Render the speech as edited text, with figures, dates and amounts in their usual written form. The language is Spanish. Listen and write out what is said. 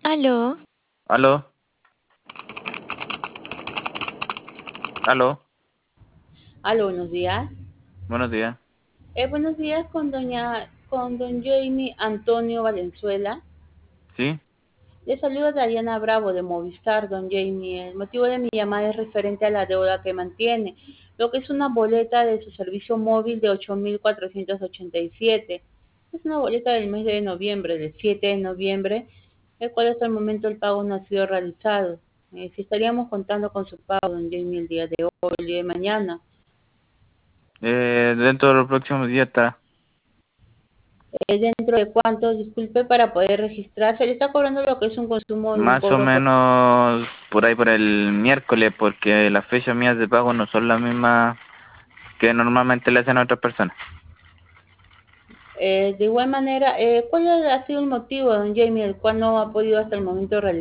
Aló, Aló, aló, aló, buenos días. buenos días. Buenos días con don Jamie Antonio Valenzuela. ¿Sí? Le saluda Dariana Bravo de Movistar, don Jamie. El motivo de mi llamada es referente a la deuda que mantiene, lo que es una boleta de su servicio móvil de 8.487. Es una boleta del mes de noviembre, del 7 de noviembre, el cual hasta el momento el pago no ha sido realizado. Si estaríamos contando con su pago, don Jamie, el día de hoy, el día de mañana. Dentro de los próximos días está Dentro de cuánto, disculpe, para poder registrarse. Le está cobrando lo que es un consumo de un más o cobro por... menos por ahí por el miércoles, porque las fechas mías de pago no son las mismas que normalmente le hacen a otras personas. de igual manera, ¿cuál ha sido el motivo, don Jamie, el cual no ha podido hasta el momento realizar